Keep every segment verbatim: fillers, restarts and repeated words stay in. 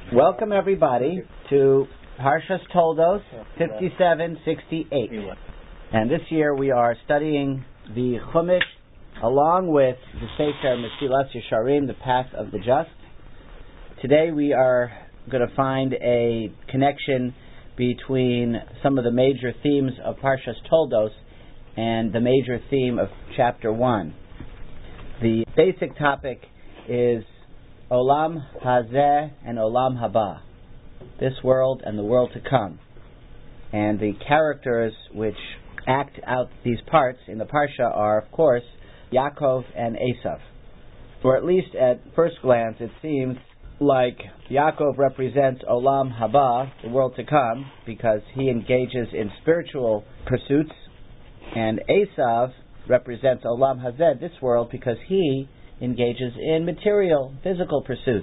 Welcome everybody to Parshas Toldos fifty-seven sixty-eight. And this year we are studying the Chumash along with the Sefer Mesilas Yesharim, the Path of the Just. Today we are going to find a connection between some of the major themes of Parshas Toldos and the major theme of chapter one. The basic topic is Olam Hazeh and Olam Haba, this world and the world to come. And the characters which act out these parts in the Parsha are, of course, Yaakov and Esav. Or at least at first glance it seems like Yaakov represents Olam Haba, the world to come, because he engages in spiritual pursuits, and Esav represents Olam Hazeh, this world, because he engages in material, physical pursuits.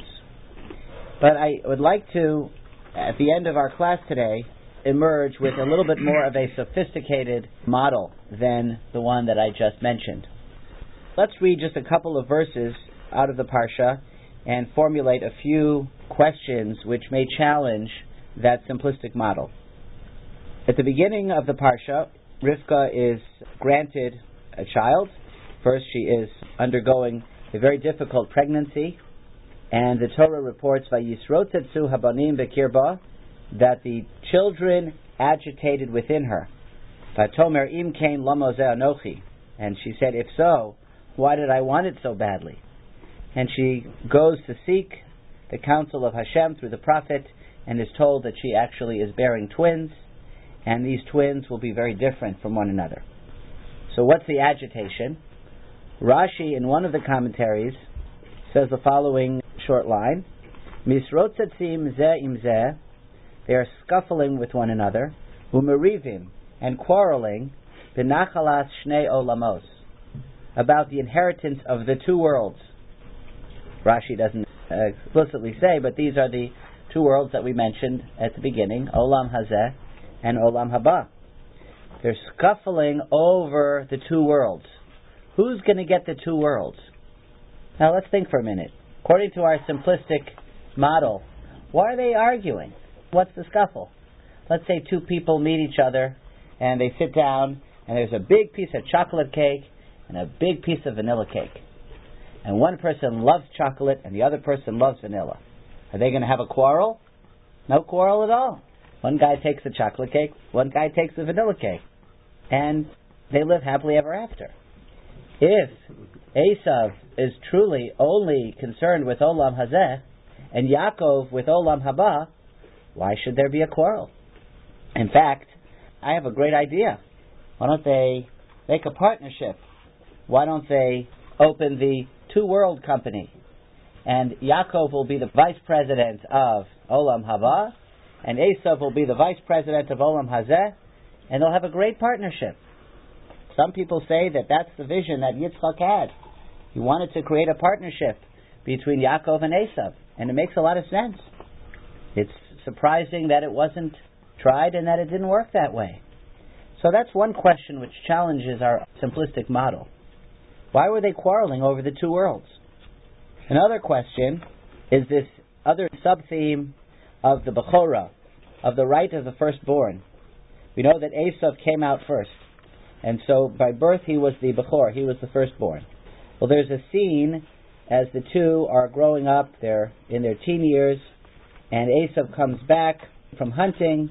But I would like to, at the end of our class today, emerge with a little bit more of a sophisticated model than the one that I just mentioned. Let's read just a couple of verses out of the Parsha and formulate a few questions which may challenge that simplistic model. At the beginning of the Parsha, Rivka is granted a child. First, she is undergoing a very difficult pregnancy, and the Torah reports Vayisrotetzu habanim bekirba, that the children agitated within her. Vatomer im kain lama zeh anochi, and she said, if so, why did I want it so badly? And she goes to seek the counsel of Hashem through the prophet, and is told that she actually is bearing twins, and these twins will be very different from one another. So what's the agitation? Rashi, in one of the commentaries, says the following short line: Misrotzetzim zeh im zeh, they are scuffling with one another, umerivim, and quarreling, b'nachalas shnei olamos, about the inheritance of the two worlds. Rashi doesn't uh, explicitly say, but these are the two worlds that we mentioned at the beginning, Olam Hazeh and Olam Haba. They're scuffling over the two worlds. Who's going to get the two worlds? Now let's think for a minute. According to our simplistic model, why are they arguing? What's the scuffle? Let's say two people meet each other and they sit down and there's a big piece of chocolate cake and a big piece of vanilla cake. And one person loves chocolate and the other person loves vanilla. Are they going to have a quarrel? No quarrel at all. One guy takes the chocolate cake, one guy takes the vanilla cake. And they live happily ever after. If Esav is truly only concerned with Olam Hazeh and Yaakov with Olam Haba, why should there be a quarrel? In fact, I have a great idea. Why don't they make a partnership? Why don't they open the Two World Company? And Yaakov will be the vice president of Olam Haba, and Esav will be the vice president of Olam Hazeh, and they'll have a great partnership. Some people say that that's the vision that Yitzchak had. He wanted to create a partnership between Yaakov and Esav, and it makes a lot of sense. It's surprising that it wasn't tried and that it didn't work that way. So that's one question which challenges our simplistic model. Why were they quarreling over the two worlds? Another question is this other sub-theme of the Bechorah, of the right of the firstborn. We know that Esav came out first, and so by birth he was the Bechor, he was the firstborn. Well, there's a scene as the two are growing up, they're in their teen years, and Esav comes back from hunting,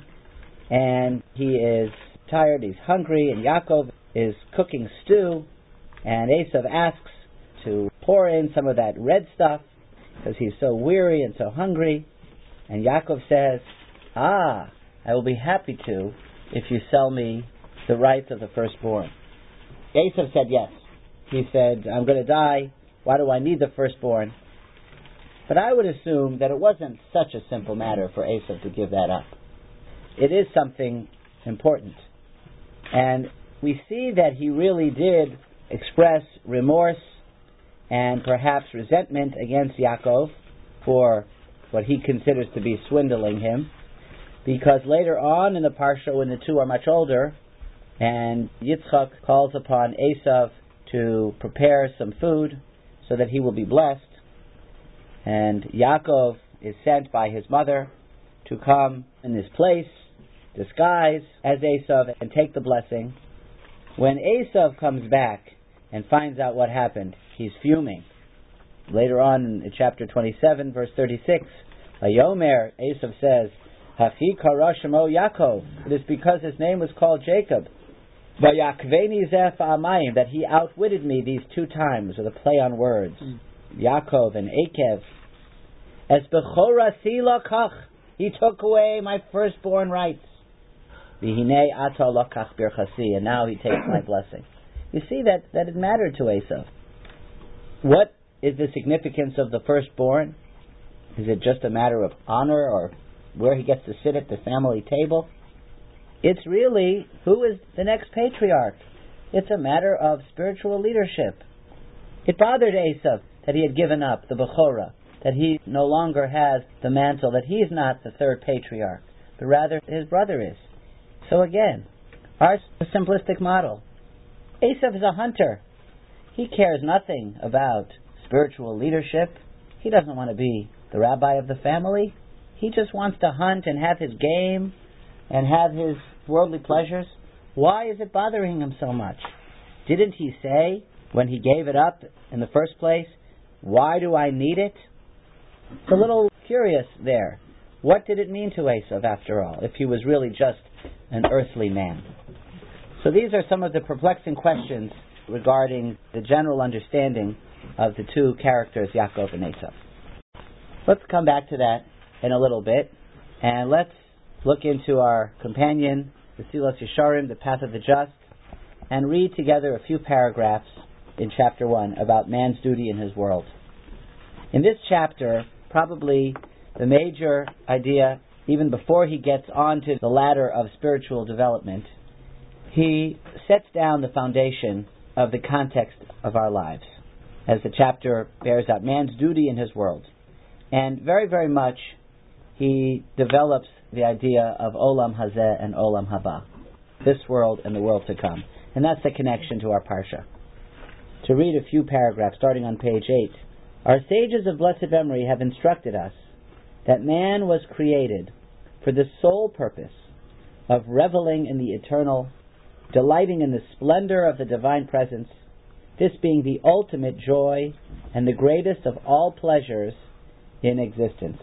and he is tired, he's hungry, and Yaakov is cooking stew, and Esav asks to pour in some of that red stuff, because he's so weary and so hungry, and Yaakov says, ah, I will be happy to if you sell me the rights of the firstborn. Esav said yes. He said, I'm going to die. Why do I need the firstborn? But I would assume that it wasn't such a simple matter for Esav to give that up. It is something important. And we see that he really did express remorse and perhaps resentment against Yaakov for what he considers to be swindling him, because later on in the Parsha, when the two are much older, and Yitzchak calls upon Esav to prepare some food so that he will be blessed, and Yaakov is sent by his mother to come in this place, disguise as Esav, and take the blessing. When Esav comes back and finds out what happened, he's fuming. Later on in chapter twenty-seven, verse thirty-six, Vayomer, Esav says, Hachi kara shemo Yaakov. It is because his name was called Jacob. Vayakveni zeh fa'amayim, that he outwitted me these two times, or the play on words. Mm. Yaakov and Akev. Es bechorasi lakach, he took away my firstborn rights. V'hinei ata lakach birchasi, and now he takes my blessing. You see that, that it mattered to Esav. What is the significance of the firstborn? Is it just a matter of honor or where he gets to sit at the family table? It's really who is the next patriarch. It's a matter of spiritual leadership. It bothered Esav that he had given up the Bechorah, that he no longer has the mantle, that he is not the third patriarch, but rather his brother is. So again, our simplistic model. Esav is a hunter. He cares nothing about spiritual leadership. He doesn't want to be the rabbi of the family. He just wants to hunt and have his game and have his worldly pleasures. Why is it bothering him so much? Didn't he say, when he gave it up in the first place, why do I need it? It's a little curious there. What did it mean to Esav, after all, if he was really just an earthly man? So these are some of the perplexing questions regarding the general understanding of the two characters, Yaakov and Esav. Let's come back to that in a little bit, and let's look into our companion, the Silas Yesharim, the Path of the Just, and read together a few paragraphs in chapter one about man's duty in his world. In this chapter, probably the major idea, even before he gets onto the ladder of spiritual development, he sets down the foundation of the context of our lives, as the chapter bears out man's duty in his world. And very, very much he develops the idea of Olam Hazeh and Olam Haba, this world and the world to come. And that's the connection to our Parsha. To read a few paragraphs, starting on page eight. Our sages of blessed memory have instructed us that man was created for the sole purpose of reveling in the eternal, delighting in the splendor of the divine presence, this being the ultimate joy and the greatest of all pleasures in existence.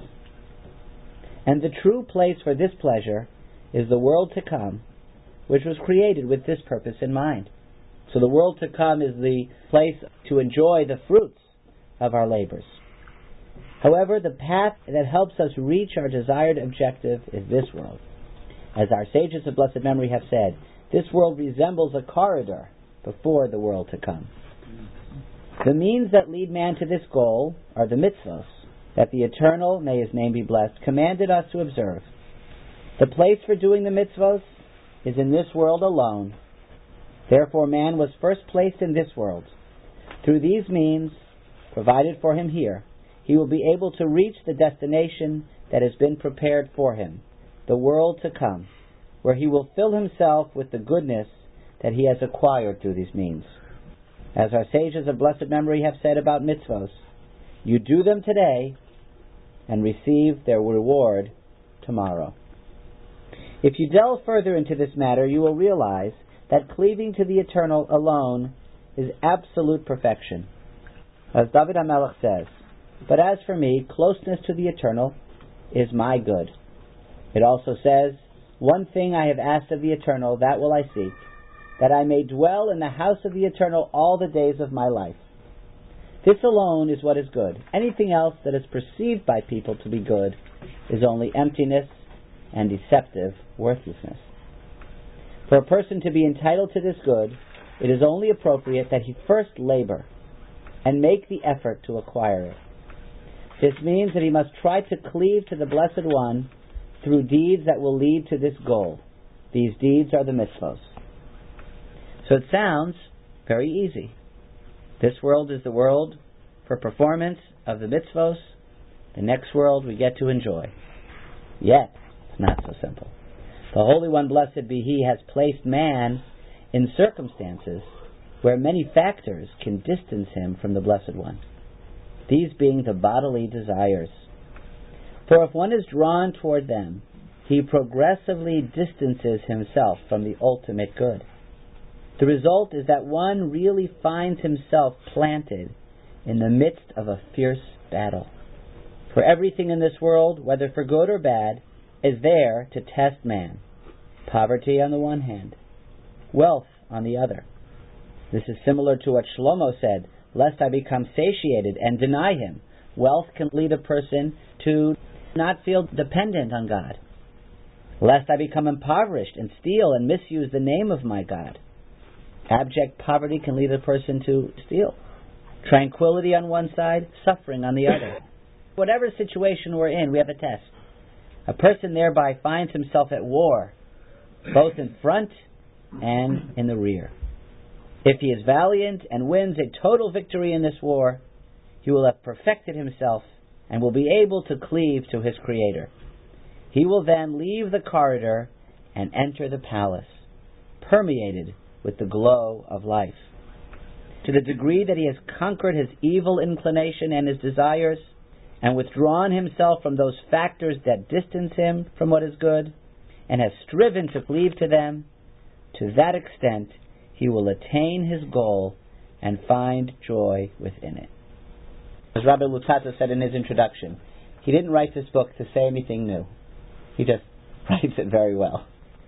And the true place for this pleasure is the world to come, which was created with this purpose in mind. So the world to come is the place to enjoy the fruits of our labors. However, the path that helps us reach our desired objective is this world. As our sages of blessed memory have said, this world resembles a corridor before the world to come. The means that lead man to this goal are the mitzvos, that the Eternal, may His name be blessed, commanded us to observe. The place for doing the mitzvos is in this world alone. Therefore man was first placed in this world. Through these means, provided for him here, he will be able to reach the destination that has been prepared for him, the world to come, where he will fill himself with the goodness that he has acquired through these means. As our sages of blessed memory have said about mitzvos, you do them today and receive their reward tomorrow. If you delve further into this matter, you will realize that cleaving to the eternal alone is absolute perfection. As David HaMelech says, but as for me, closeness to the eternal is my good. It also says, one thing I have asked of the eternal, that will I seek, that I may dwell in the house of the eternal all the days of my life. This alone is what is good. Anything else that is perceived by people to be good is only emptiness and deceptive worthlessness. For a person to be entitled to this good, it is only appropriate that he first labor and make the effort to acquire it. This means that he must try to cleave to the Blessed One through deeds that will lead to this goal. These deeds are the mitzvos. So it sounds very easy. This world is the world for performance of the mitzvos. The next world we get to enjoy. Yet, it's not so simple. The Holy One, blessed be He, has placed man in circumstances where many factors can distance him from the Blessed One, these being the bodily desires. For if one is drawn toward them, he progressively distances himself from the ultimate good. The result is that one really finds himself planted in the midst of a fierce battle. For everything in this world, whether for good or bad, is there to test man. Poverty on the one hand, wealth on the other. This is similar to what Shlomo said, lest I become satiated and deny him. Wealth can lead a person to not feel dependent on God. Lest I become impoverished and steal and misuse the name of my God. Abject poverty can lead a person to steal. Tranquility on one side, suffering on the other. Whatever situation we're in, we have a test. A person thereby finds himself at war, both in front and in the rear. If he is valiant and wins a total victory in this war, he will have perfected himself and will be able to cleave to his Creator. He will then leave the corridor and enter the palace, permeated with the glow of life. To the degree that he has conquered his evil inclination and his desires, and withdrawn himself from those factors that distance him from what is good, and has striven to cleave to them, to that extent he will attain his goal and find joy within it. As Rabbi Luzzatto said in his introduction, he didn't write this book to say anything new. He just writes it very well.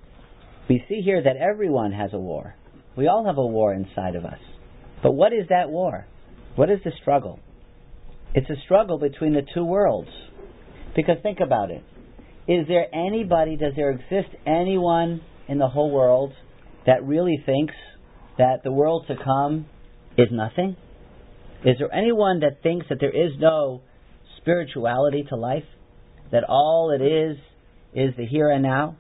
We see here that everyone has a war. We all have a war inside of us. But what is that war? What is the struggle? It's a struggle between the two worlds. Because think about it. Is there anybody, does there exist anyone in the whole world that really thinks that the world to come is nothing? Is there anyone that thinks that there is no spirituality to life? That all it is is the here and now?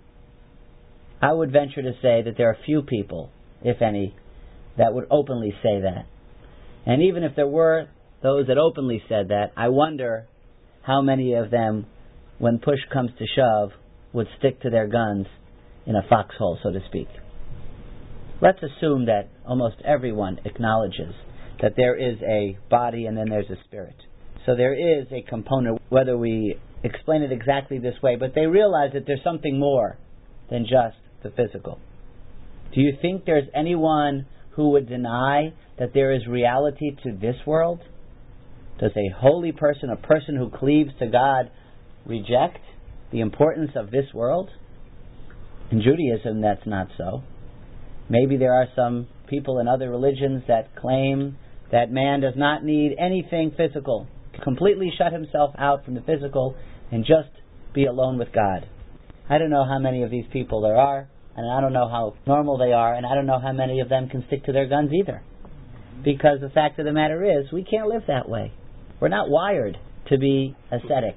I would venture to say that there are few people, if any, that would openly say that. And even if there were those that openly said that, I wonder how many of them, when push comes to shove, would stick to their guns in a foxhole, so to speak. Let's assume that almost everyone acknowledges that there is a body and then there's a spirit. So there is a component, whether we explain it exactly this way, but they realize that there's something more than just the physical. Do you think there's anyone who would deny that there is reality to this world? Does a holy person, a person who cleaves to God, reject the importance of this world? In Judaism, that's not so. Maybe there are some people in other religions that claim that man does not need anything physical, completely shut himself out from the physical and just be alone with God. I don't know how many of these people there are, and I don't know how normal they are, and I don't know how many of them can stick to their guns either. Because the fact of the matter is, we can't live that way. We're not wired to be ascetic.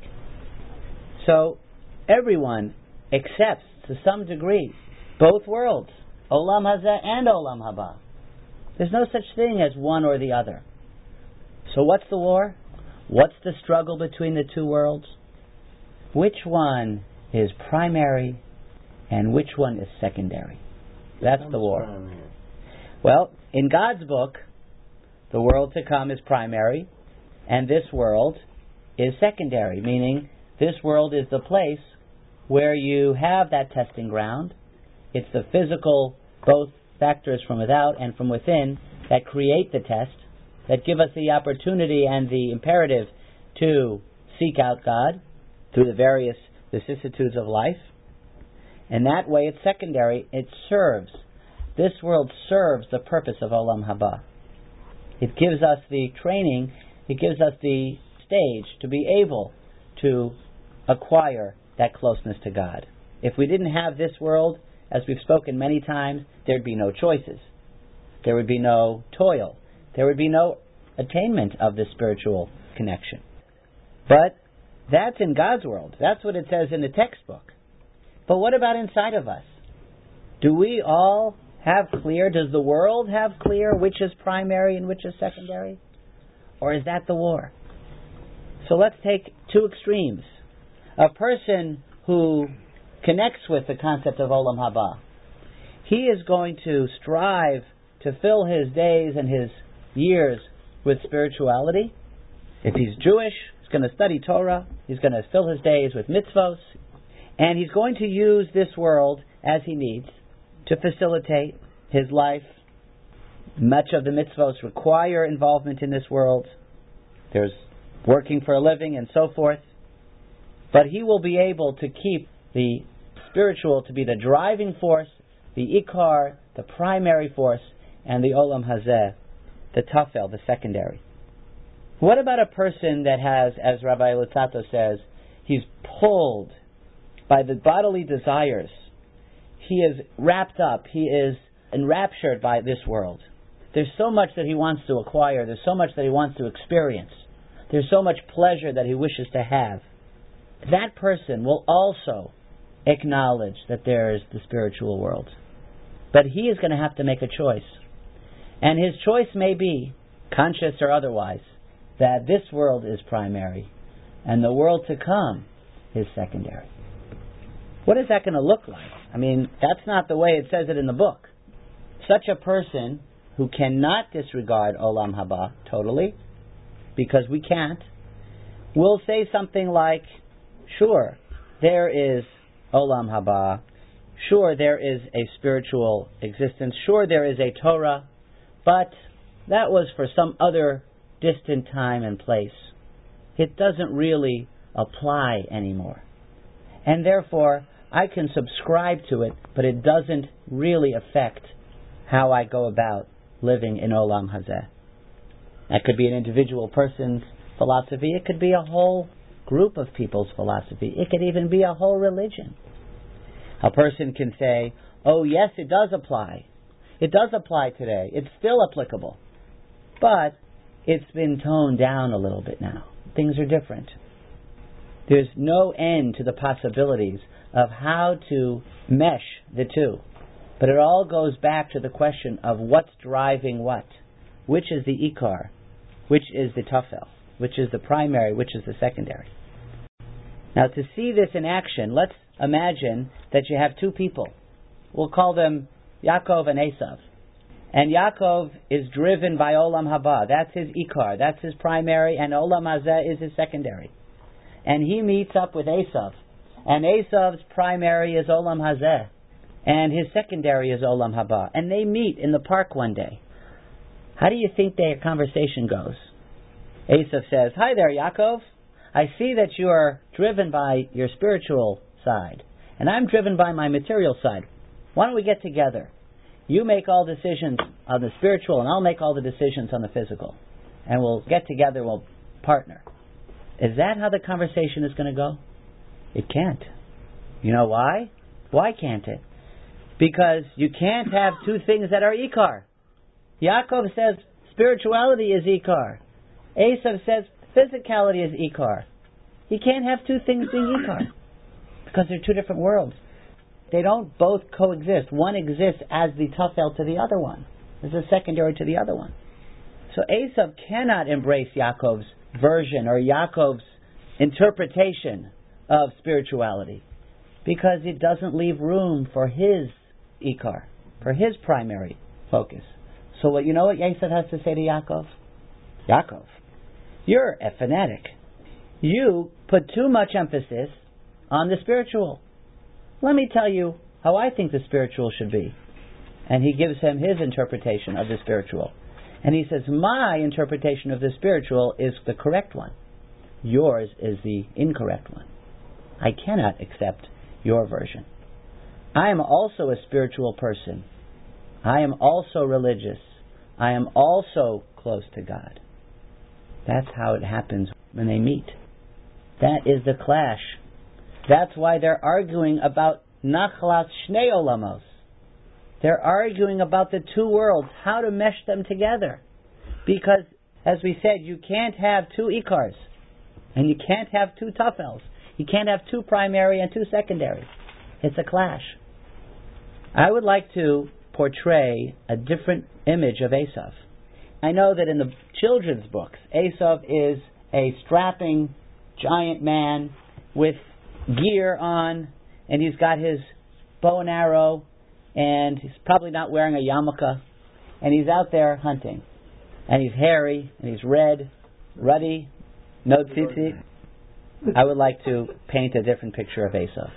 So, everyone accepts, to some degree, both worlds, Olam Hazeh and Olam Haba. There's no such thing as one or the other. So what's the war? What's the struggle between the two worlds? Which one is primary and which one is secondary? That's the war. Well, in God's book, the world to come is primary, and this world is secondary, meaning this world is the place where you have that testing ground. It's the physical, both factors from without and from within, that create the test, that give us the opportunity and the imperative to seek out God through the various vicissitudes of life. And that way it's secondary. It serves. This world serves the purpose of Olam Haba. It gives us the training, it gives us the stage to be able to acquire that closeness to God. If we didn't have this world, as we've spoken many times, there'd be no choices. There would be no toil. There would be no attainment of this spiritual connection. But that's in God's world. That's what it says in the textbook. But what about inside of us? Do we all have clear, does the world have clear which is primary and which is secondary? Or is that the war? So let's take two extremes. A person who connects with the concept of Olam Haba, he is going to strive to fill his days and his years with spirituality. If he's Jewish, he's going to study Torah. He's going to fill his days with mitzvos. And he's going to use this world as he needs to facilitate his life. Much of the mitzvos require involvement in this world. There's working for a living and so forth. But he will be able to keep the spiritual to be the driving force, the ikar, the primary force, and the olam hazeh, the tafel, the secondary. What about a person that has, as Rabbi Luzzatto says, he's pulled by the bodily desires. He is wrapped up, he is enraptured by this world. There's so much that he wants to acquire, there's so much that he wants to experience, there's so much pleasure that he wishes to have. That person will also acknowledge that there is the spiritual world. But he is going to have to make a choice. And his choice may be, conscious or otherwise, that this world is primary and the world to come is secondary. What is that going to look like? I mean, that's not the way it says it in the book. Such a person who cannot disregard Olam Haba totally, because we can't, will say something like, sure, there is Olam Haba, sure, there is a spiritual existence, sure, there is a Torah, but that was for some other distant time and place. It doesn't really apply anymore. And therefore, I can subscribe to it, but it doesn't really affect how I go about living in Olam Hazeh. That could be an individual person's philosophy. It could be a whole group of people's philosophy. It could even be a whole religion. A person can say, oh yes, it does apply. It does apply today. It's still applicable. But it's been toned down a little bit now. Things are different. There's no end to the possibilities of how to mesh the two. But it all goes back to the question of what's driving what. Which is the ikar? Which is the tafel? Which is the primary? Which is the secondary? Now, to see this in action, let's imagine that you have two people. We'll call them Yaakov and Esav. And Yaakov is driven by Olam Haba. That's his ikar. That's his primary. And Olam Hazeh is his secondary. And he meets up with Esav. And Esav's primary is Olam Hazeh. And his secondary is Olam Haba. And they meet in the park one day. How do you think their conversation goes? Esav says, hi there, Yaakov. I see that you are driven by your spiritual side. And I'm driven by my material side. Why don't we get together? You make all decisions on the spiritual, and I'll make all the decisions on the physical. And we'll get together, we'll partner. Is that how the conversation is going to go? It can't. You know why? Why can't it? Because you can't have two things that are ikar. Yaakov says spirituality is ikar. Esav says physicality is ikar. You can't have two things being ikar. Because they're two different worlds. They don't both coexist. One exists as the tafel to the other one. As a secondary to the other one. So Esav cannot embrace Yaakov's version or Yaakov's interpretation of spirituality. Because it doesn't leave room for his ikar, for his primary focus. So what you know what Esav has to say to Yaakov? Yaakov, you're a fanatic. You put too much emphasis on the spiritual. Let me tell you how I think the spiritual should be. And he gives him his interpretation of the spiritual. And he says, my interpretation of the spiritual is the correct one. Yours is the incorrect one. I cannot accept your version. I am also a spiritual person. I am also religious. I am also close to God. That's how it happens when they meet. That is the clash. That's why they're arguing about nachlas shnei olamos. They're arguing about the two worlds, how to mesh them together. Because, as we said, you can't have two ikars. And you can't have two tafels. You can't have two primary and two secondary. It's a clash. I would like to portray a different image of Esav. I know that in the children's books, Esav is a strapping giant man with gear on, and he's got his bow and arrow, and he's probably not wearing a yarmulke, and he's out there hunting. And he's hairy, and he's red, ruddy, no tzitzit. I would like to paint a different picture of Esav.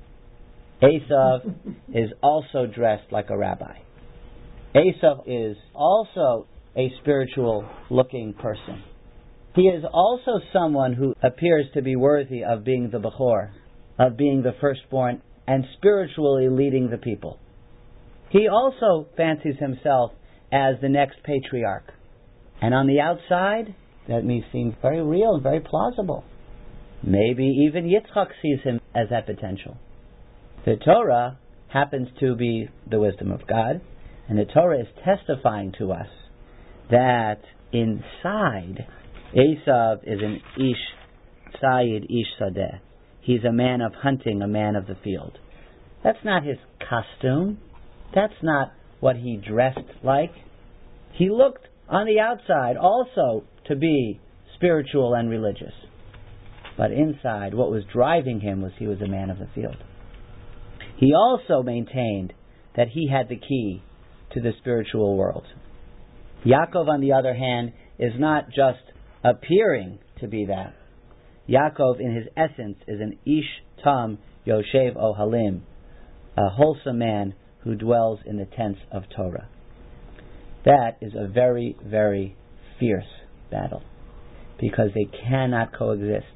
Esav is also dressed like a rabbi. Esav is also a spiritual-looking person. He is also someone who appears to be worthy of being the Bechor, of being the firstborn, and spiritually leading the people. He also fancies himself as the next patriarch. And on the outside, that may seem very real and very plausible. Maybe even Yitzchak sees him as that potential. The Torah happens to be the wisdom of God, and the Torah is testifying to us that inside, Esav is an Ish Sayid Ish Sadeh. He's a man of hunting, a man of the field. That's not his costume. That's not what he dressed like. He looked on the outside also to be spiritual and religious. But inside, what was driving him was he was a man of the field. He also maintained that he had the key to the spiritual world. Yaakov, on the other hand, is not just appearing to be that. Yaakov, in his essence, is an Ish Tam Yoshev Ohalim, a wholesome man who dwells in the tents of Torah. That is a very, very fierce battle, because they cannot coexist.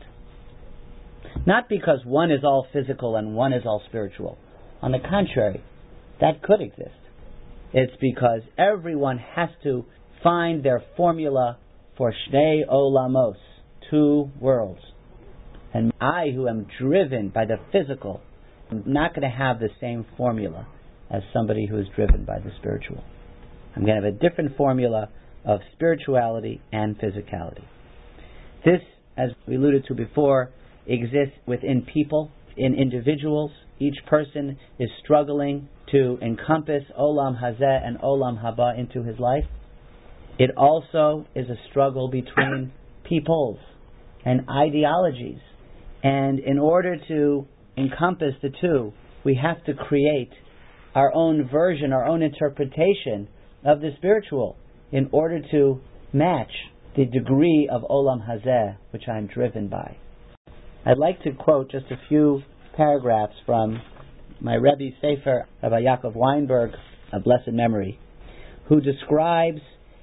Not because one is all physical and one is all spiritual. On the contrary, that could exist. It's because everyone has to find their formula for Shnei Olamos, two worlds. And I, who am driven by the physical, am not going to have the same formula as somebody who is driven by the spiritual. I'm going to have a different formula of spirituality and physicality. This, as we alluded to before, exists within people, in individuals. Each person is struggling to encompass Olam Hazeh and Olam Haba into his life. It also is a struggle between peoples and ideologies. And in order to encompass the two, we have to create our own version, our own interpretation of the spiritual in order to match the degree of Olam Hazeh which I'm driven by. I'd like to quote just a few paragraphs from my Rebbe's Sefer, Rabbi Yaakov Weinberg, of blessed memory, who describes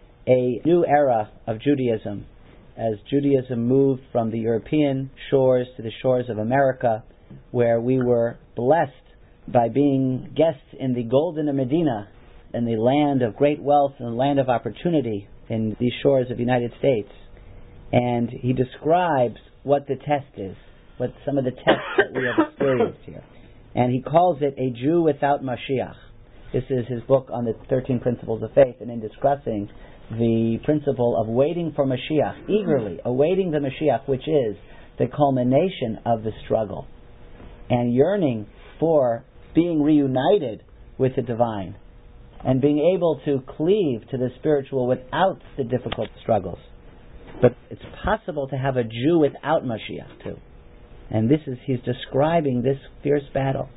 a new era of Judaism as Judaism moved from the European shores to the shores of America, where we were blessed by being guests in the Golden Medina, in the land of great wealth and the land of opportunity in these shores of the United States. And he describes what the test is, what some of the tests that we have experienced here. And he calls it a Jew without Mashiach. This is his book on the thirteen Principles of Faith, and in discussing the principle of waiting for Mashiach, eagerly awaiting the Mashiach, which is the culmination of the struggle, and yearning for being reunited with the divine, and being able to cleave to the spiritual without the difficult struggles. But it's possible to have a Jew without Mashiach too. And this is, he's describing this fierce battle.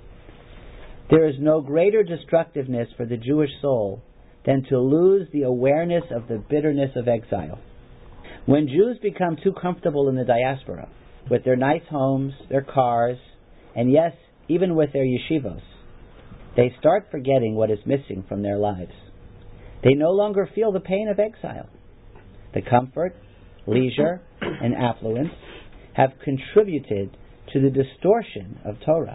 There is no greater destructiveness for the Jewish soul than to lose the awareness of the bitterness of exile. When Jews become too comfortable in the diaspora, with their nice homes, their cars, and yes, even with their yeshivos, they start forgetting what is missing from their lives. They no longer feel the pain of exile. The comfort, leisure, and affluence have contributed to the distortion of Torah,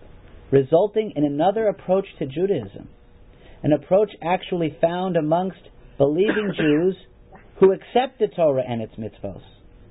resulting in another approach to Judaism, an approach actually found amongst believing Jews who accept the Torah and its mitzvos,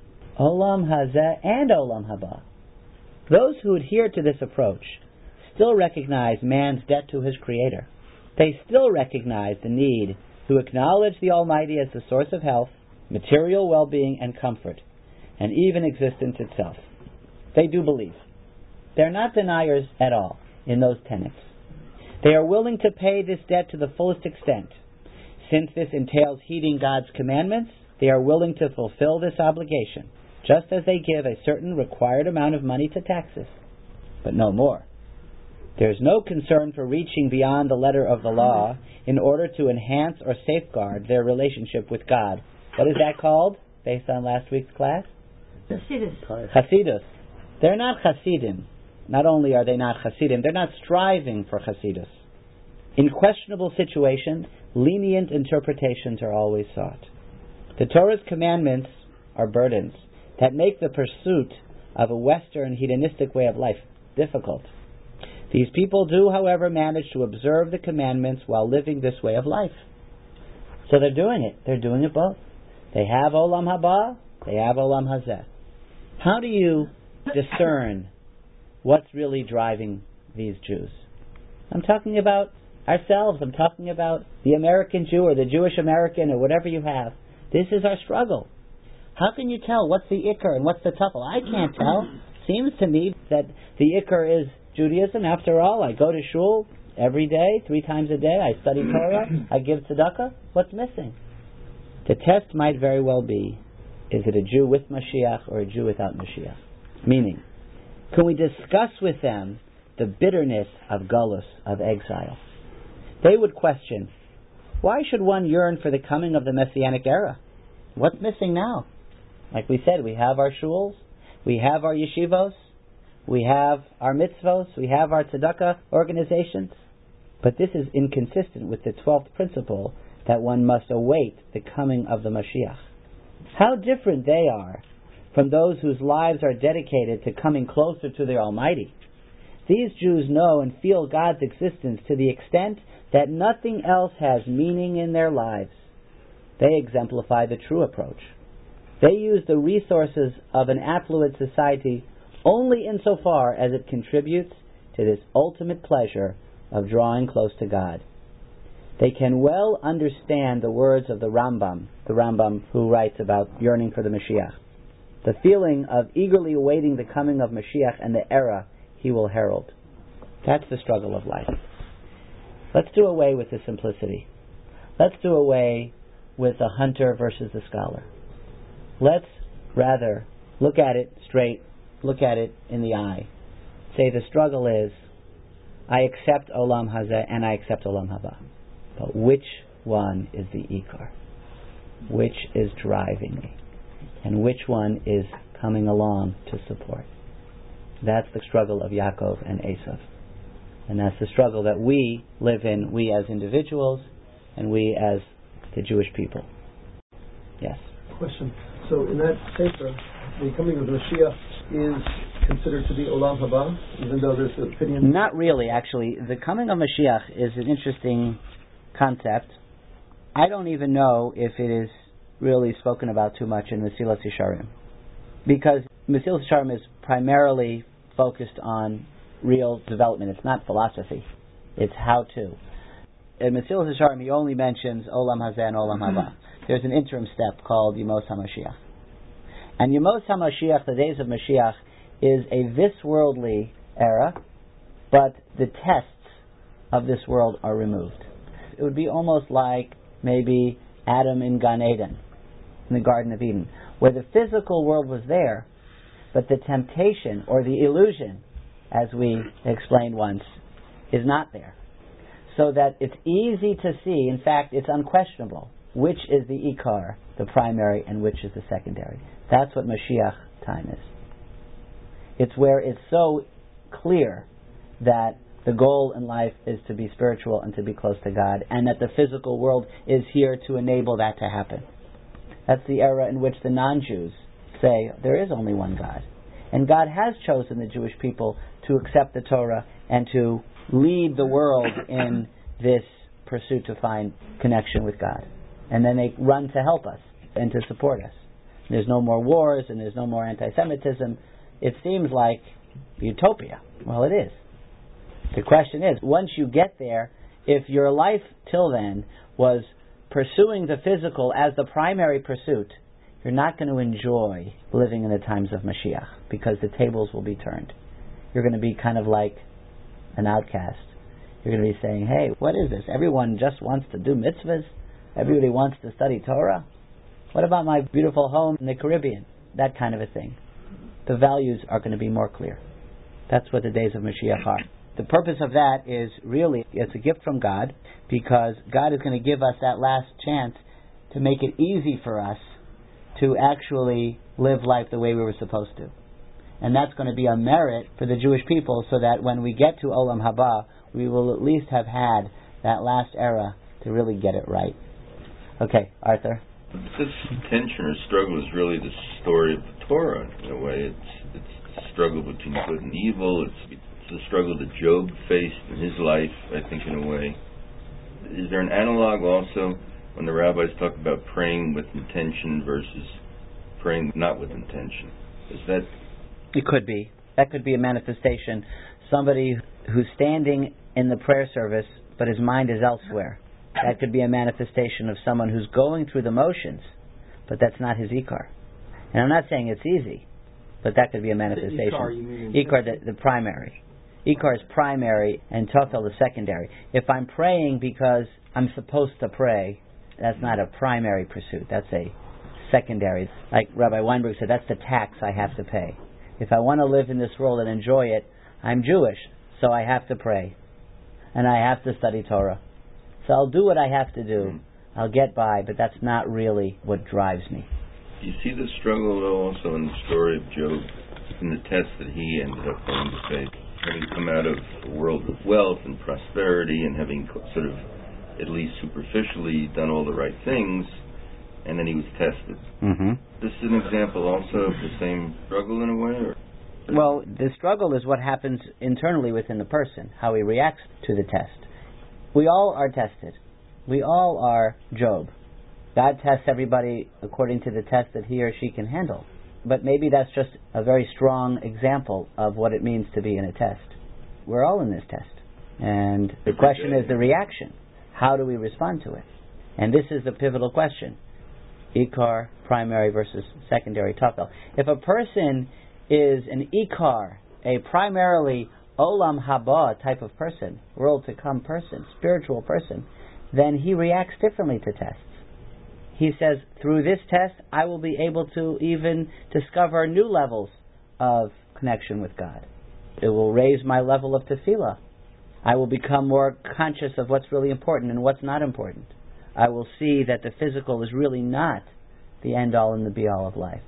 Olam Hazeh and Olam Haba. Those who adhere to this approach still recognize man's debt to his Creator. They still recognize the need to acknowledge the Almighty as the source of health, material well-being, and comfort, and even existence itself. They do believe. They're not deniers at all in those tenets. They are willing to pay this debt to the fullest extent. Since this entails heeding God's commandments, they are willing to fulfill this obligation, just as they give a certain required amount of money to taxes, but no more. There is no concern for reaching beyond the letter of the law in order to enhance or safeguard their relationship with God. What is that called, based on last week's class? Hasidus. Hasidus. They're not Hasidim. Not only are they not Hasidim, they're not striving for Hasidus. In questionable situations, lenient interpretations are always sought. The Torah's commandments are burdens that make the pursuit of a Western hedonistic way of life difficult. These people do, however, manage to observe the commandments while living this way of life. So they're doing it. They're doing it both. They have Olam Haba, they have Olam Hazeh. How do you discern what's really driving these Jews? I'm talking about ourselves. I'm talking about the American Jew or the Jewish American or whatever you have. This is our struggle. How can you tell what's the Iker and what's the Tuffle? I can't tell. Seems to me that the Iker is Judaism. After all, I go to shul every day, three times a day. I study Torah. I give tzedakah. What's missing? The test might very well be, is it a Jew with Mashiach or a Jew without Mashiach? Meaning, can we discuss with them the bitterness of Galus, of exile? They would question, why should one yearn for the coming of the Messianic era? What's missing now? Like we said, we have our shuls, we have our yeshivos, we have our mitzvos, we have our tzedakah organizations. But this is inconsistent with the twelfth principle that one must await the coming of the Mashiach. How different they are from those whose lives are dedicated to coming closer to the Almighty. These Jews know and feel God's existence to the extent that nothing else has meaning in their lives. They exemplify the true approach. They use the resources of an affluent society only insofar as it contributes to this ultimate pleasure of drawing close to God. They can well understand the words of the Rambam, the Rambam who writes about yearning for the Mashiach. The feeling of eagerly awaiting the coming of Mashiach and the era he will herald. That's the struggle of life. Let's do away with the simplicity. Let's do away with the hunter versus the scholar. Let's rather look at it straight, look at it in the eye. Say the struggle is, I accept Olam Hazeh and I accept Olam Haba. But which one is the Ikar? Which is driving me? And which one is coming along to support? That's the struggle of Yaakov and Esav. And that's the struggle that we live in, we as individuals, and we as the Jewish people. Yes? Question. So in that paper, the coming of the Mashiach is considered to be Olam Haba, even though there's an opinion? Not really, actually. The coming of Mashiach is an interesting concept. I don't even know if it is really spoken about too much in Mesilas Yesharim, because Mesilas Yesharim is primarily focused on real development. It's not philosophy. It's how to. In Mesilas Yesharim, he only mentions Olam Hazeh and Olam Haba. There's an interim step called Yemos HaMashiach. And Yemos HaMashiach, the days of Mashiach, is a this-worldly era, but the tests of this world are removed. It would be almost like maybe Adam in Gan Eden, in the Garden of Eden, where the physical world was there, but the temptation or the illusion, as we explained once, is not there. So that it's easy to see, in fact, it's unquestionable, which is the Ikar, the primary, and which is the secondary. That's what Mashiach time is. It's where it's so clear that the goal in life is to be spiritual and to be close to God, and that the physical world is here to enable that to happen. That's the era in which the non-Jews say there is only one God. And God has chosen the Jewish people to accept the Torah and to lead the world in this pursuit to find connection with God. And then they run to help us and to support us. There's no more wars and there's no more anti-Semitism. It seems like utopia. Well, it is. The question is, once you get there, if your life till then was pursuing the physical as the primary pursuit, you're not going to enjoy living in the times of Mashiach, because the tables will be turned. You're going to be kind of like an outcast. You're going to be saying, hey, what is this? Everyone just wants to do mitzvahs? Everybody wants to study Torah? What about my beautiful home in the Caribbean? That kind of a thing. The values are going to be more clear. That's what the days of Mashiach are. The purpose of that is really, it's a gift from God, because God is going to give us that last chance to make it easy for us to actually live life the way we were supposed to. And that's going to be a merit for the Jewish people, so that when we get to Olam Haba, we will at least have had that last era to really get it right. Okay, Arthur? This tension or struggle is really the story of the Torah, in a way. It's, it's the struggle between good and evil. It's, it's the struggle that Job faced in his life, I think, in a way. Is there an analog also when the rabbis talk about praying with intention versus praying not with intention? Is that... It could be. That could be a manifestation. Somebody who's standing in the prayer service, but his mind is elsewhere. That could be a manifestation of someone who's going through the motions, but that's not his Ikar. And I'm not saying it's easy, but that could be a manifestation. Ikar, you mean Ikar, the, the primary. Ikar is primary and Tafel is secondary. If I'm praying because I'm supposed to pray, that's not a primary pursuit. That's a secondary. Like Rabbi Weinberg said, that's the tax I have to pay. If I want to live in this world and enjoy it, I'm Jewish, so I have to pray. And I have to study Torah. So I'll do what I have to do. I'll get by, but that's not really what drives me. You see the struggle, though, also in the story of Job, in the test that he ended up going to face. Having come out of a world of wealth and prosperity and having sort of, at least superficially, done all the right things, and then he was tested. Mm-hmm. This is an example also of the same struggle in a way? Or? Well, the struggle is what happens internally within the person, how he reacts to the test. We all are tested. We all are Job. God tests everybody according to the test that he or she can handle. But maybe that's just a very strong example of what it means to be in a test. We're all in this test. And the question is the reaction. How do we respond to it? And this is the pivotal question. Ikar, primary versus secondary Tafel. If a person is an Ikar, a primarily Olam Haba type of person, world to come person, spiritual person, then he reacts differently to tests. He says, through this test, I will be able to even discover new levels of connection with God. It will raise my level of tefillah. I will become more conscious of what's really important and what's not important. I will see that the physical is really not the end-all and the be-all of life.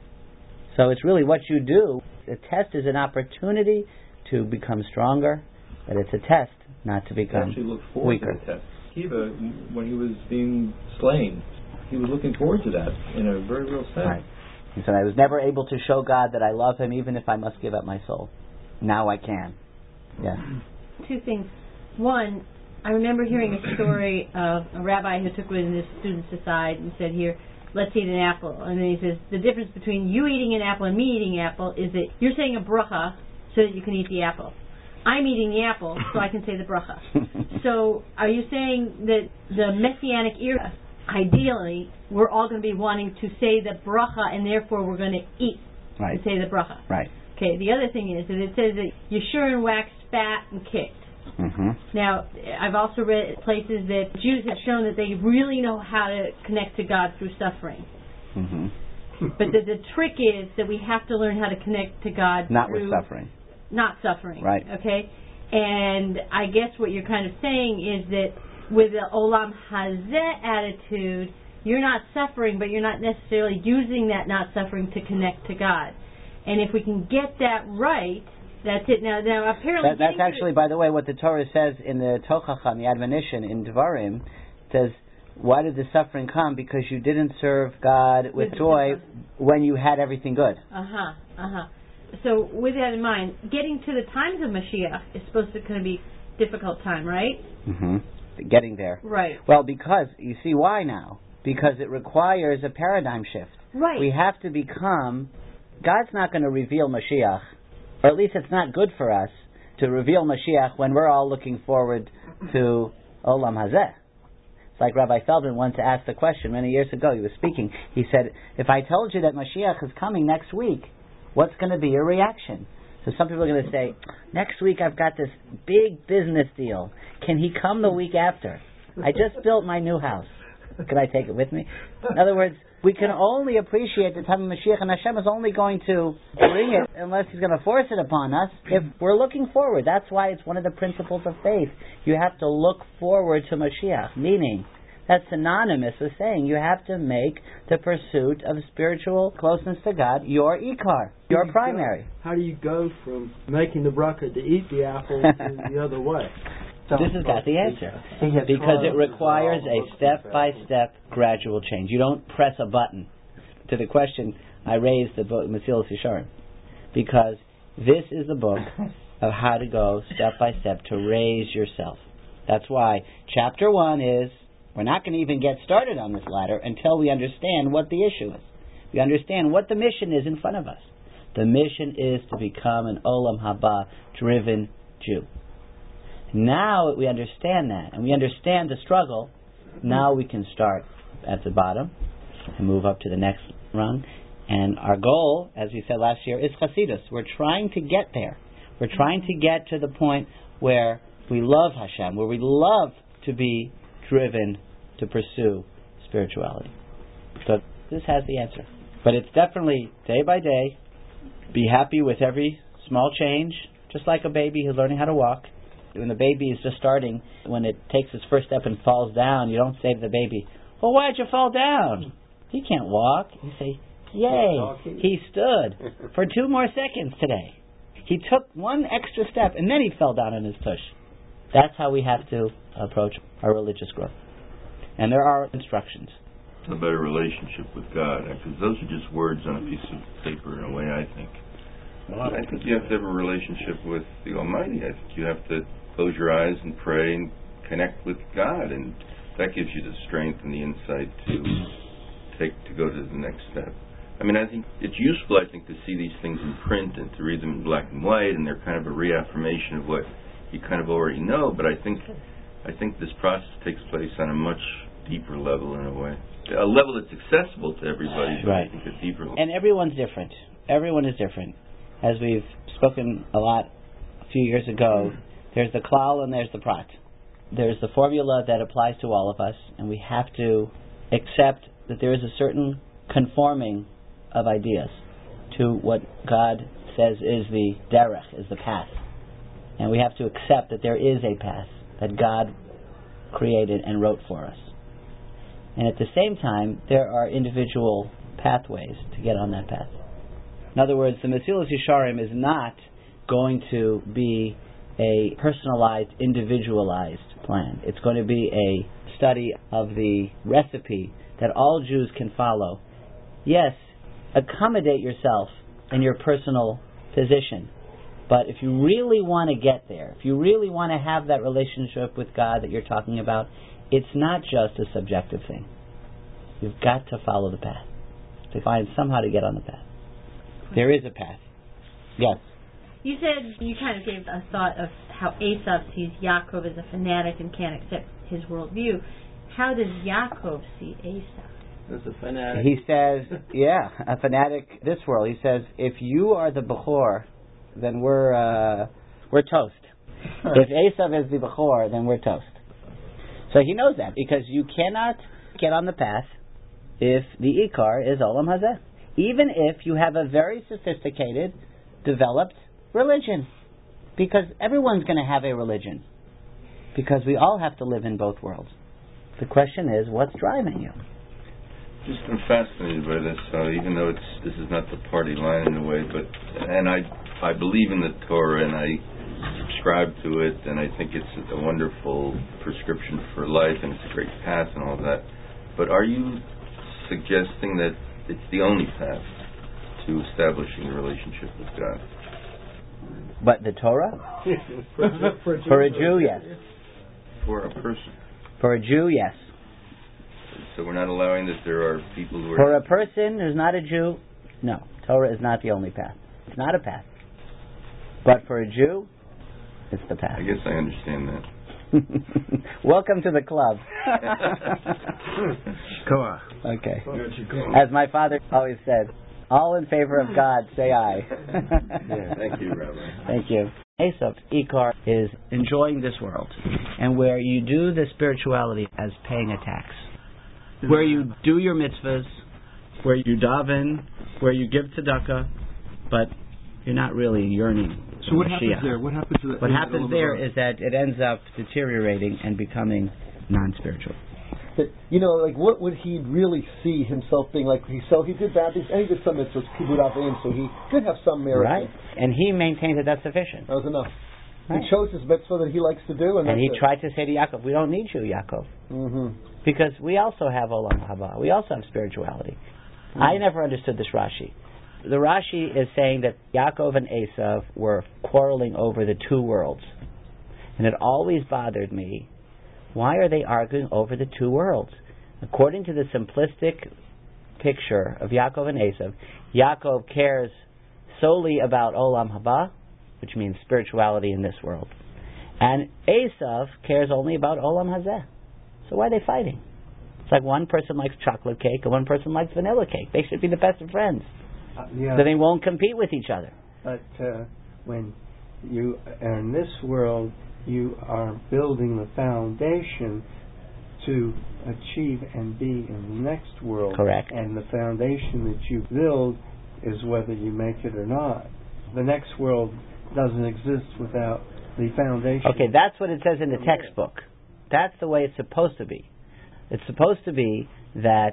So it's really what you do. The test is an opportunity to become stronger, but it's a test not to become actually look forward weaker. To the test. Kiva, when he was being slain, he was looking forward to that in a very real sense. Right. He said, I was never able to show God that I love him even if I must give up my soul. Now I can. Yes. Two things. One, I remember hearing a story of a rabbi who took one of his students aside and said, here, let's eat an apple. And then he says, the difference between you eating an apple and me eating an apple is that you're saying a bracha so that you can eat the apple. I'm eating the apple so I can say the bracha. So are you saying that the Messianic era, ideally, we're all going to be wanting to say the bracha and therefore we're going to eat Right. and say the bracha? Right. Okay, the other thing is that it says that Yeshurun waxed fat and kicked. Mm-hmm. Now, I've also read places that Jews have shown that they really know how to connect to God through suffering. Mm-hmm. But the, the trick is that we have to learn how to connect to God Not through with suffering. not suffering. Right. Okay? And I guess what you're kind of saying is that with the Olam Hazeh attitude, you're not suffering, but you're not necessarily using that not suffering to connect to God. And if we can get that right, that's it. Now, now apparently... That, that's actually, by the way, what the Torah says in the Tochacha, the admonition in Devarim. It says, why did the suffering come? Because you didn't serve God with joy when you had everything good. Uh-huh, uh-huh. So with that in mind, getting to the times of Mashiach is supposed to kind of be a difficult time, right? Mm-hmm. Getting there. Right. Well, because, you see why now? Because it requires a paradigm shift. Right. We have to become... God's not going to reveal Mashiach, or at least it's not good for us to reveal Mashiach when we're all looking forward to Olam Hazeh. It's like Rabbi Feldman once asked the question many years ago. He was speaking. He said, if I told you that Mashiach is coming next week, what's going to be your reaction? So some people are going to say, next week I've got this big business deal. Can he come the week after? I just built my new house. Can I take it with me? In other words, we can only appreciate the time of Mashiach, and Hashem is only going to bring it unless He's going to force it upon us if we're looking forward. That's why it's one of the principles of faith. You have to look forward to Mashiach, meaning That's synonymous with saying you have to make the pursuit of spiritual closeness to God your ikar, your you primary. Go, how do you go from making the bracha to eat the apple to the other way? This has got the answer. Because it requires a step-by-step gradual change. You don't press a button. To the question, I raised the book, Mesilas Yesharim, because this is the book of how to go step-by-step to raise yourself. That's why chapter one is, we're not going to even get started on this ladder until we understand what the issue is. We understand what the mission is in front of us. The mission is to become an Olam Haba driven Jew. Now that we understand that, and we understand the struggle, now we can start at the bottom and move up to the next rung. And our goal, as we said last year, is Chasidus. We're trying to get there. We're trying to get to the point where we love Hashem, where we love to be driven to pursue spirituality. So this has the answer. But it's definitely day by day, be happy with every small change, just like a baby who's learning how to walk. When the baby is just starting, when it takes its first step and falls down, you don't say to the baby, well, why'd you fall down? He can't walk. You say, yay, he stood for two more seconds today. He took one extra step and then he fell down on his tush. That's how we have to approach our religious growth. And there are instructions. A better relationship with God, because those are just words on a piece of paper in a way, I think. I think you have to have a relationship with the Almighty. I think you have to close your eyes and pray and connect with God, and that gives you the strength and the insight to take to go to the next step. I mean, I think it's useful, I think, to see these things in print and to read them in black and white, and they're kind of a reaffirmation of what you kind of already know, but I think I think this process takes place on a much deeper level in a way. A level that's accessible to everybody, but right. I think a deeper level. And everyone's different. Everyone is different. As we've spoken a lot a few years ago, there's the klal and there's the prat. There's the formula that applies to all of us, and we have to accept that there is a certain conforming of ideas to what God says is the derech, is the path. And we have to accept that there is a path that God created and wrote for us. And at the same time, there are individual pathways to get on that path. In other words, the Mesilas Yesharim is not going to be a personalized, individualized plan. It's going to be a study of the recipe that all Jews can follow. Yes, accommodate yourself in your personal position. But if you really want to get there, if you really want to have that relationship with God that you're talking about, it's not just a subjective thing. You've got to follow the path, to find somehow to get on the path. There is a path. Yes? You said, you kind of gave a thought of how Esav sees Yaakov as a fanatic and can't accept his worldview. How does Yaakov see Esav? As a fanatic. He says, yeah, a fanatic this world. He says, if you are the Bechor, then we're uh, we're toast. If Esav is the Bechor, then we're toast. So he knows that, because you cannot get on the path if the Ikar is Olam Hazeh. Even if you have a very sophisticated, developed religion. Because everyone's going to have a religion. Because we all have to live in both worlds. The question is, what's driving you? Just I'm fascinated by this, uh, even though it's this is not the party line in a way, but and I I believe in the Torah and I subscribe to it, and I think it's a wonderful prescription for life and it's a great path and all that. But are you suggesting that it's the only path to establishing a relationship with God? But the Torah? for, a, for, a Jew, For a Jew, yes. For a person. For a Jew, yes. So we're not allowing that there are people who are... For a person who's not a Jew, no. Torah is not the only path. It's not a path. But for a Jew, it's the path. I guess I understand that. Welcome to the club. Come on. Okay. As my father always said, all in favor of God, say aye. Yeah, thank you, Rabbi. Thank you. Esav, Ikar, is enjoying this world, and where you do the spirituality as paying a tax. Where you do your mitzvahs, where you daven, where you give tzedakah, but you're not really yearning. So what Mashiach. happens there? What happens to that? What happens there is that it ends up deteriorating and becoming non-spiritual. that, you know, like what would he really see himself being like? He so he did bad things, and he did some mitzvahs, kibud avim, so he could have some merit. Right, and he maintained that that's sufficient. That was enough. Right. He chose his mitzvah that he likes to do, and, and he it. tried to say to Yaakov, "We don't need you, Yaakov, mm-hmm. because we also have olam haba. We also have spirituality." Mm-hmm. I never understood this Rashi. The Rashi is saying that Yaakov and Esav were quarreling over the two worlds. And it always bothered me, why are they arguing over the two worlds? According to the simplistic picture of Yaakov and Esav, Yaakov cares solely about Olam Haba, which means spirituality in this world. And Esav cares only about Olam Hazeh. So why are they fighting? It's like one person likes chocolate cake and one person likes vanilla cake. They should be the best of friends. Uh, yeah. So they won't compete with each other. But uh, when you are in this world, you are building the foundation to achieve and be in the next world. Correct. And the foundation that you build is whether you make it or not. The next world doesn't exist without the foundation. Okay, that's what it says in the textbook. That's the way it's supposed to be. It's supposed to be that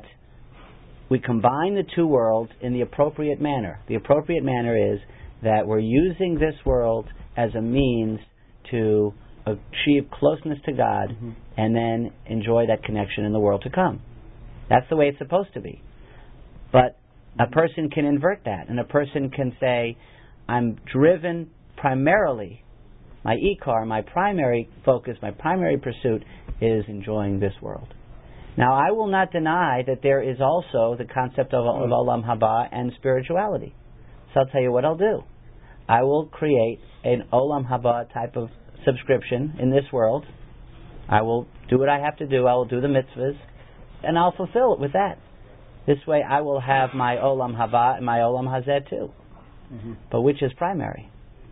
we combine the two worlds in the appropriate manner. The appropriate manner is that we're using this world as a means to achieve closeness to God, mm-hmm. and then enjoy that connection in the world to come. That's the way it's supposed to be. But a person can invert that, and a person can say, I'm driven primarily, my ikar, my primary focus, my primary pursuit is enjoying this world. Now, I will not deny that there is also the concept of, of Olam Haba and spirituality. So I'll tell you what I'll do. I will create an Olam Haba type of subscription in this world. I will do what I have to do. I will do the mitzvahs, and I'll fulfill it with that. This way I will have my Olam Haba and my Olam Hazeh too. Mm-hmm. But which is primary?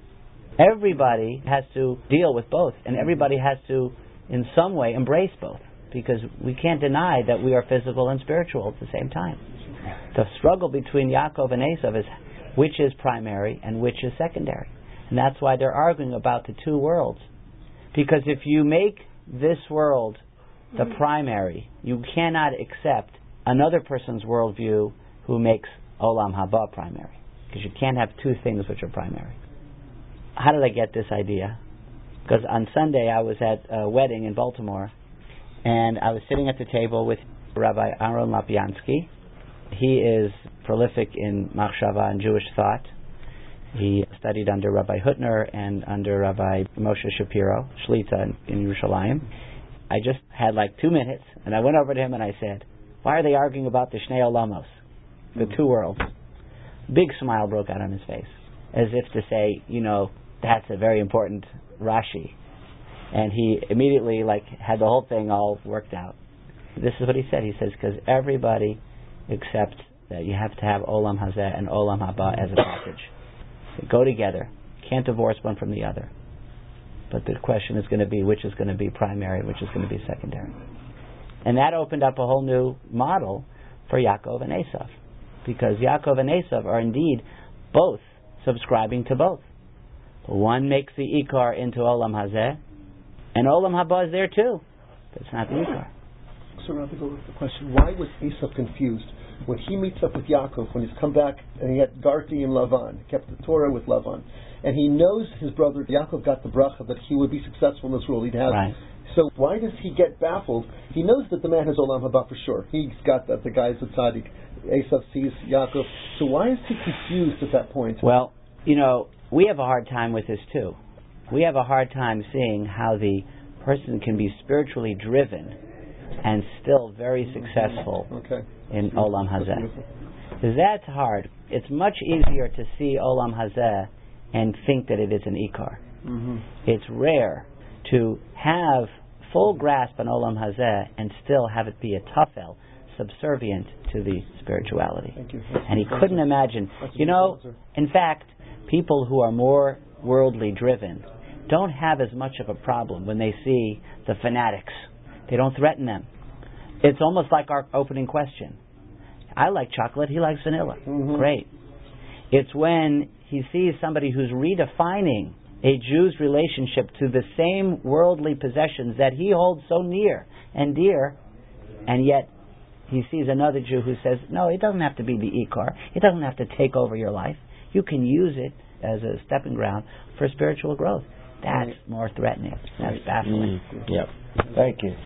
Everybody has to deal with both, and everybody has to, in some way, embrace both. Because we can't deny that we are physical and spiritual at the same time. The struggle between Yaakov and Esav is which is primary and which is secondary. And that's why they're arguing about the two worlds. Because if you make this world the primary, you cannot accept another person's worldview who makes Olam Haba primary. Because you can't have two things which are primary. How did I get this idea? Because on Sunday I was at a wedding in Baltimore, and I was sitting at the table with Rabbi Aaron Lapiansky. He is prolific in Machshava and Jewish thought. He studied under Rabbi Hutner and under Rabbi Moshe Shapiro, Shlita in, in Yerushalayim. I just had like two minutes, and I went over to him and I said, why are they arguing about the Shnei Olamos, the two worlds? Big smile broke out on his face, as if to say, you know, that's a very important Rashi. And he immediately like had the whole thing all worked out. This is what he said. He says, because everybody accepts that you have to have Olam Hazeh and Olam Haba as a package. They go together. Can't divorce one from the other. But the question is going to be which is going to be primary, which is going to be secondary. And that opened up a whole new model for Yaakov and Esav. Because Yaakov and Esav are indeed both subscribing to both. One makes the Ikar into Olam Hazeh, and Olam Haba is there too. But it's not the Ikar. So Rabbi, go with the question, why was Esav confused when he meets up with Yaakov, when he's come back and he had Garti and Lavan, he kept the Torah with Lavan, and he knows his brother Yaakov got the bracha that he would be successful in this world, he'd have. Right. So why does he get baffled? He knows that the man has Olam Haba for sure. He's got that. The guy is a tzaddik. Esav sees Yaakov. So why is he confused at that point? Well, you know, we have a hard time with this too. We have a hard time seeing how the person can be spiritually driven and still very successful okay. in Olam Hazeh. Because that's hard. It's much easier to see Olam Hazeh and think that it is an Ikar. Mm-hmm. It's rare to have full grasp on Olam Hazeh and still have it be a tafel, subservient to the spirituality. Thank you. And he couldn't imagine. You know, in fact, people who are more worldly driven don't have as much of a problem when they see the fanatics. They don't threaten them. It's almost like our opening question. I like chocolate, he likes vanilla. Mm-hmm. Great. It's when he sees somebody who's redefining a Jew's relationship to the same worldly possessions that he holds so near and dear, and yet he sees another Jew who says, no, it doesn't have to be the ikar. It doesn't have to take over your life. You can use it as a stepping ground for spiritual growth. That's more threatening. That's baffling. Mm, yep. Thank you.